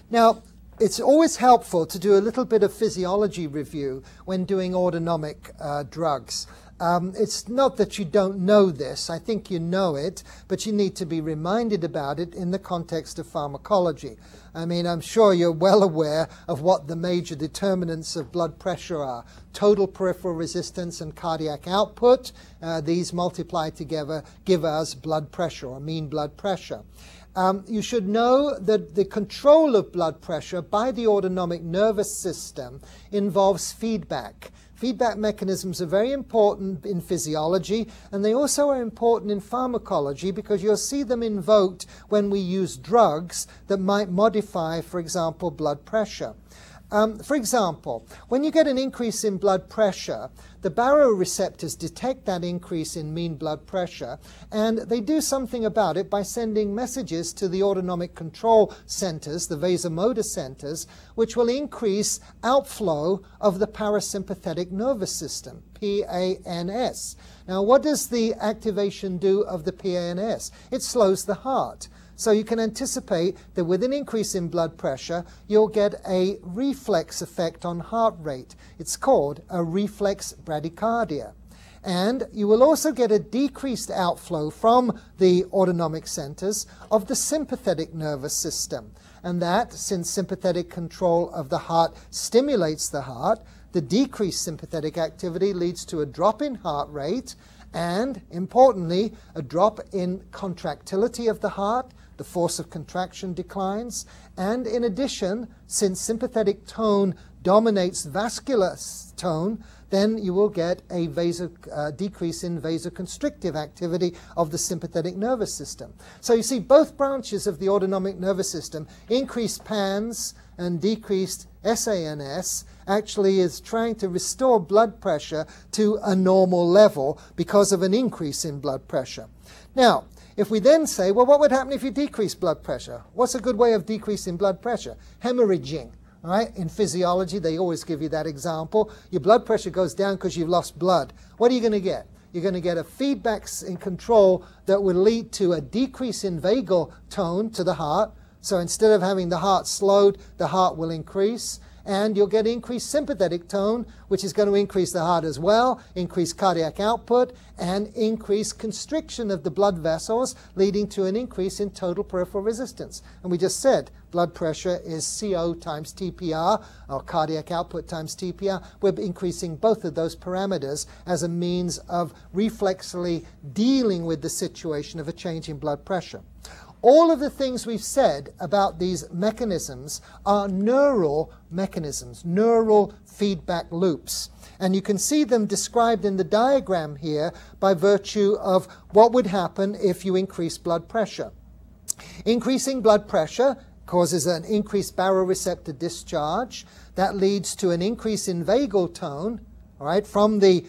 Now, it's always helpful to do a little bit of physiology review when doing autonomic drugs. It's not that you don't know this, I think you know it, but you need to be reminded about it in the context of pharmacology. I mean, I'm sure you're well aware of what the major determinants of blood pressure are. Total peripheral resistance and cardiac output. These multiplied together give us blood pressure, or mean blood pressure. You should know that the control of blood pressure by the autonomic nervous system involves feedback. Feedback mechanisms are very important in physiology, and they also are important in pharmacology because you'll see them invoked when we use drugs that might modify, for example, blood pressure. For example, when you get an increase in blood pressure, the baroreceptors detect that increase in mean blood pressure, and they do something about it by sending messages to the autonomic control centers, the vasomotor centers, which will increase outflow of the parasympathetic nervous system, PANS. Now, what does the activation do of the PANS? It slows the heart. So you can anticipate that with an increase in blood pressure, you'll get a reflex effect on heart rate. It's called a reflex bradycardia. And you will also get a decreased outflow from the autonomic centers of the sympathetic nervous system. And that, since sympathetic control of the heart stimulates the heart, the decreased sympathetic activity leads to a drop in heart rate and, importantly, a drop in contractility of the heart. The force of contraction declines, and in addition, since sympathetic tone dominates vascular tone, then you will get a decrease in vasoconstrictive activity of the sympathetic nervous system. So you see both branches of the autonomic nervous system, increased PANS and decreased SANS, actually is trying to restore blood pressure to a normal level because of an increase in blood pressure. Now, if we then say, well, what would happen if you decrease blood pressure? What's a good way of decreasing blood pressure? Hemorrhaging. All right? In physiology, they always give you that example. Your blood pressure goes down because you've lost blood. What are you going to get? You're going to get a feedback in control that will lead to a decrease in vagal tone to the heart. So instead of having the heart slowed, the heart will increase. And you'll get increased sympathetic tone, which is going to increase the heart as well, increase cardiac output, and increase constriction of the blood vessels, leading to an increase in total peripheral resistance. And we just said blood pressure is CO times TPR, or cardiac output times TPR. We're increasing both of those parameters as a means of reflexively dealing with the situation of a change in blood pressure. All of the things we've said about these mechanisms are neural mechanisms, neural feedback loops. And you can see them described in the diagram here by virtue of what would happen if you increase blood pressure. Increasing blood pressure causes an increased baroreceptor discharge. That leads to an increase in vagal tone, all right, from the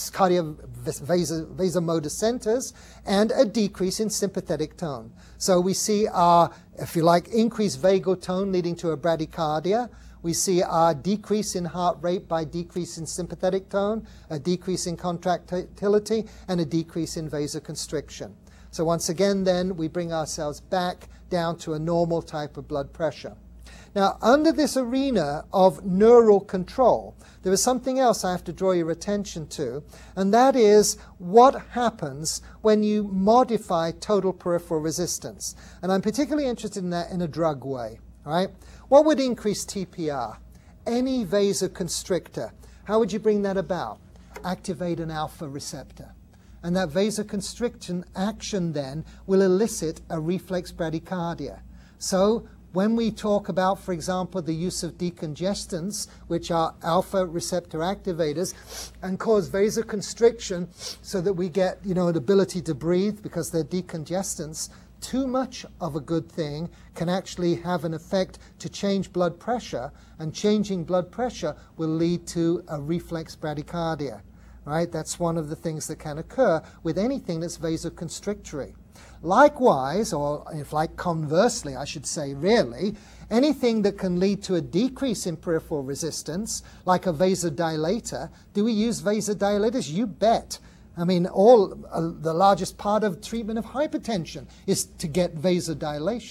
vasomotor centers, and a decrease in sympathetic tone. So we see our, if you like, increased vagal tone leading to a bradycardia. We see our decrease in heart rate by decrease in sympathetic tone, a decrease in contractility, and a decrease in vasoconstriction. So once again, then, we bring ourselves back down to a normal type of blood pressure. Now, under this arena of neural control, there is something else I have to draw your attention to, and that is what happens when you modify total peripheral resistance. And I'm particularly interested in that in a drug way. All right? What would increase TPR? Any vasoconstrictor. How would you bring that about? Activate an alpha receptor. And that vasoconstriction action then will elicit a reflex bradycardia. So when we talk about, for example, the use of decongestants, which are alpha receptor activators, and cause vasoconstriction so that we get, an ability to breathe because they're decongestants, too much of a good thing can actually have an effect to change blood pressure, and changing blood pressure will lead to a reflex bradycardia. Right? That's one of the things that can occur with anything that's vasoconstrictory. Likewise, or if like conversely, I should say really, anything that can lead to a decrease in peripheral resistance, like a vasodilator. Do we use vasodilators? You bet. I mean, the largest part of treatment of hypertension is to get vasodilation.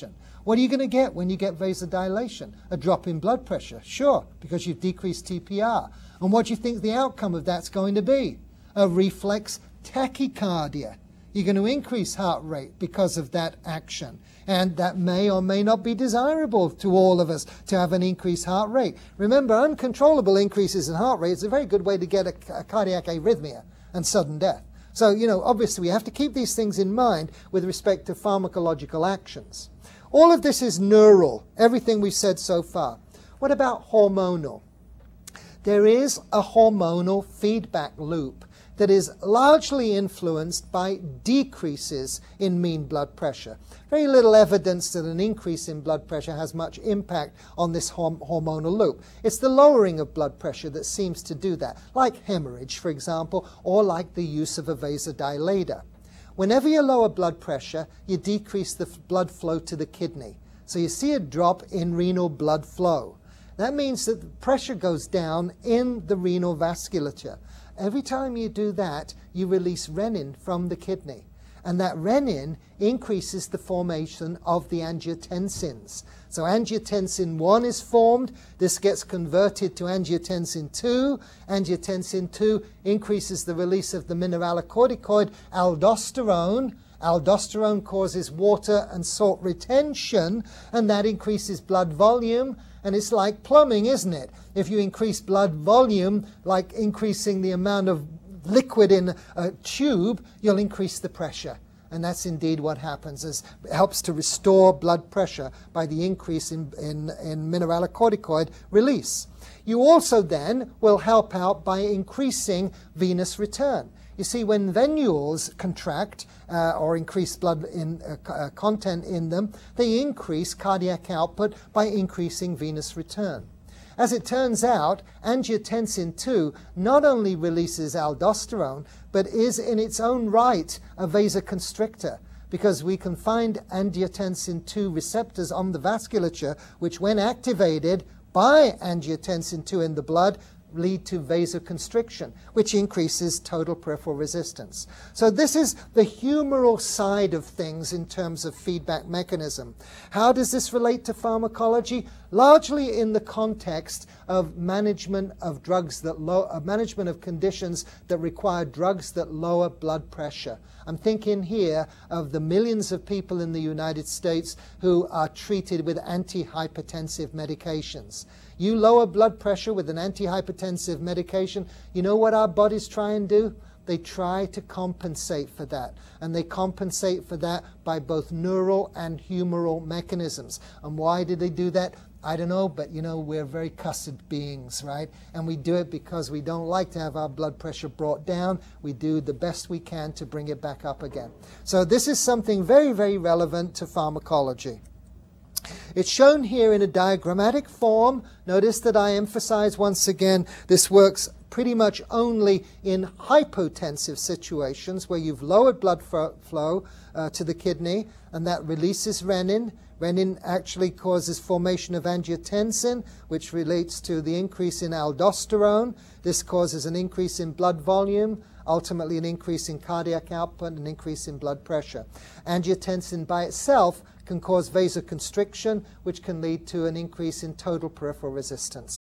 What are you going to get when you get vasodilation? A drop in blood pressure, sure, because you've decreased TPR. And what do you think the outcome of that's going to be? A reflex tachycardia. You're going to increase heart rate because of that action. And that may or may not be desirable to all of us to have an increased heart rate. Remember, uncontrollable increases in heart rate is a very good way to get a cardiac arrhythmia and sudden death. So, obviously we have to keep these things in mind with respect to pharmacological actions. All of this is neural, everything we've said so far. What about hormonal? There is a hormonal feedback loop that is largely influenced by decreases in mean blood pressure. Very little evidence that an increase in blood pressure has much impact on this hormonal loop. It's the lowering of blood pressure that seems to do that, like hemorrhage, for example, or like the use of a vasodilator. Whenever you lower blood pressure, you decrease the blood flow to the kidney. So you see a drop in renal blood flow. That means that the pressure goes down in the renal vasculature. Every time you do that, you release renin from the kidney. And that renin increases the formation of the angiotensins. So angiotensin 1 is formed. This gets converted to angiotensin 2. Angiotensin 2 increases the release of the mineralocorticoid aldosterone. Aldosterone causes water and salt retention, and that increases blood volume. And it's like plumbing, isn't it? If you increase blood volume, like increasing the amount of liquid in a tube, you'll increase the pressure. And that's indeed what happens. It helps to restore blood pressure by the increase in mineralocorticoid release. You also then will help out by increasing venous return. You see, when venules contract or increase blood content in them, they increase cardiac output by increasing venous return. As it turns out, angiotensin 2 not only releases aldosterone, but is in its own right a vasoconstrictor, because we can find angiotensin 2 receptors on the vasculature, which when activated by angiotensin 2 in the blood, lead to vasoconstriction, which increases total peripheral resistance. So this is the humoral side of things in terms of feedback mechanism. How does this relate to pharmacology? Largely in the context of management of drugs that management of conditions that require drugs that lower blood pressure. I'm thinking here of the millions of people in the United States who are treated with antihypertensive medications. You lower blood pressure with an antihypertensive medication, you know what our bodies try and do? They try to compensate for that. And they compensate for that by both neural and humoral mechanisms. And why do they do that? I don't know, but we're very cussed beings, right? And we do it because we don't like to have our blood pressure brought down. We do the best we can to bring it back up again. So this is something very, very relevant to pharmacology. It's shown here in a diagrammatic form. Notice that I emphasize once again, this works pretty much only in hypotensive situations where you've lowered blood flow to the kidney, and that releases renin. Renin actually causes formation of angiotensin, which relates to the increase in aldosterone. This causes an increase in blood volume, ultimately an increase in cardiac output, an increase in blood pressure. Angiotensin by itself can cause vasoconstriction, which can lead to an increase in total peripheral resistance.